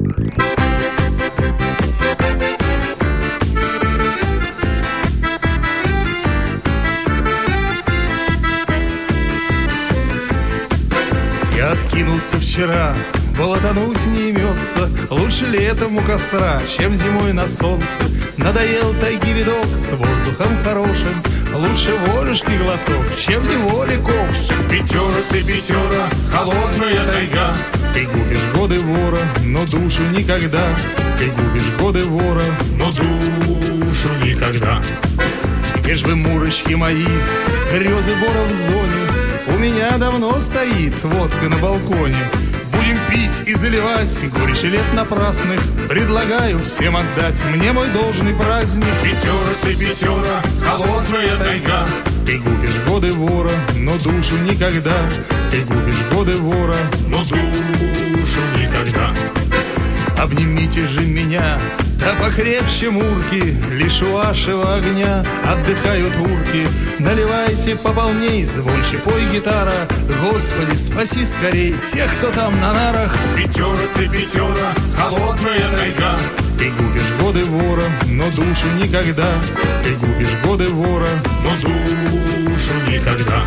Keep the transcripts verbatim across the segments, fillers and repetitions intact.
Я откинулся вчера, болотануть не имется. Лучше летом у костра, чем зимой на солнце. Надоел тайги видок с воздухом хорошим. Лучше волюшки глоток, чем в неволе ковш. Пятера ты, пятера, холодная тайга. Ты губишь годы вора, но душу никогда. Ты губишь годы вора, но душу никогда. Где ж вы, мурочки мои, грезы вора в зоне? У меня давно стоит водка на балконе. Будем пить и заливать горечи лет напрасных. Предлагаю всем отдать мне мой должный праздник. Пятера ты, пятера, холодная тайга. Ты губишь годы вора, но душу никогда. Ты губишь годы вора, но душу никогда. Обнимите же меня, да покрепче, мурки. Лишь у вашего огня отдыхают урки. Наливайте пополней, звонче пой гитара. Господи, спаси скорей тех, кто там на нарах. Пятера ты, пятера, холодная тайга. Ты губишь годы вора, но душу никогда. Ты губишь годы вора, но душу никогда.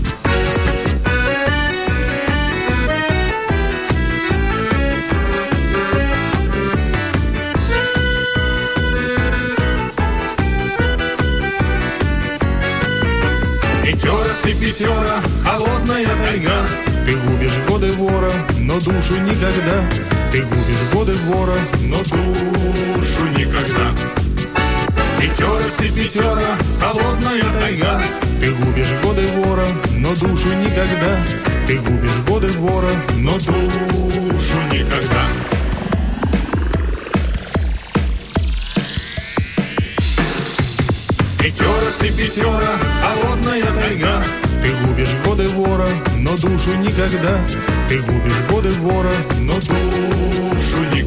Пятера ты, пятера, холодная тайга. Ты губишь годы вора, но душу никогда. Ты губишь годы вора, но душу никогда. Пятера ты, пятера, холодная тайга. Ты губишь годы вора, но душу никогда. Ты губишь годы вора, но душу никогда. Пятера ты, пятера, холодная тайга. Ты губишь годы вора, но душу никогда. Ты губишь годы вора, но душу никогда.